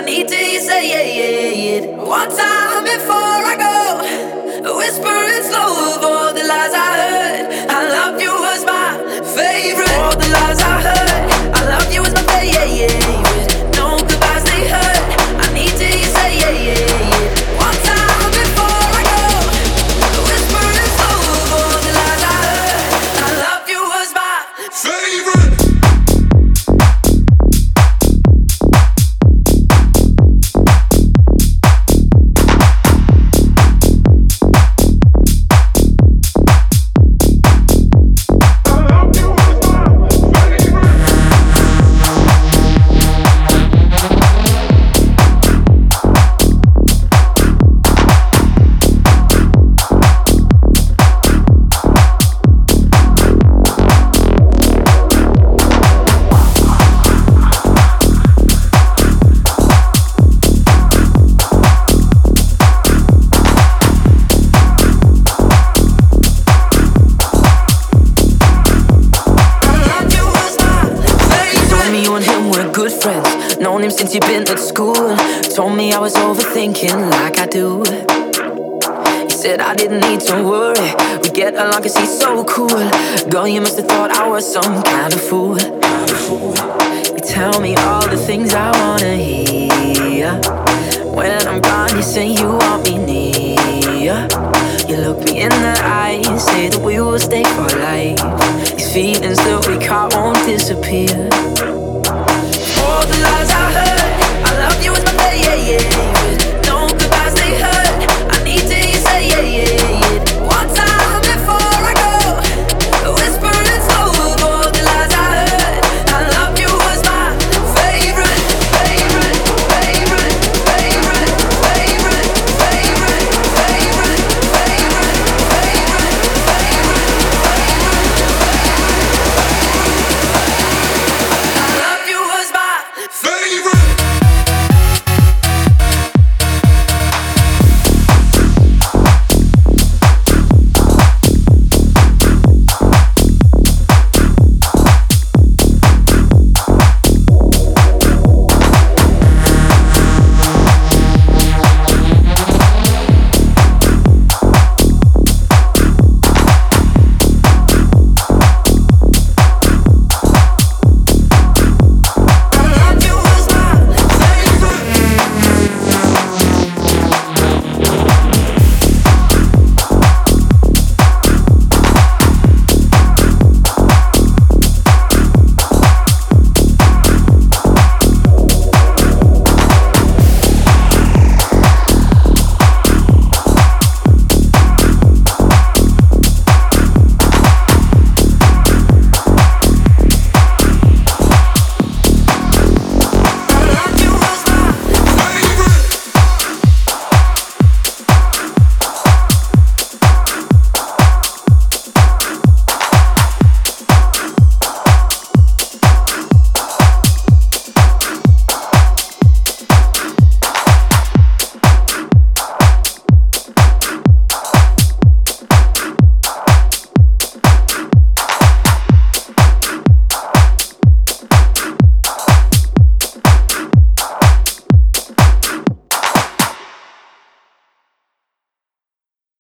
need to hear you say it one time before I go. Whispering slow of all the lies I heard. I love you was my favorite. All the lies I heard. I love you was my favorite. No goodbyes they hurt. I need to hear you say it one time before I go. Whispering slow of all the lies I heard. I love you was my favorite. Known him since you've been at school. Told me I was overthinking like I do. He said I didn't need to worry, we get along cause he's so cool. Girl, you must have thought I was some kind of fool. You tell me all the things I wanna hear. When I'm gone you say you want me near. You look me in the eyes, say that we will stay for life. These feelings that we caught won't disappear.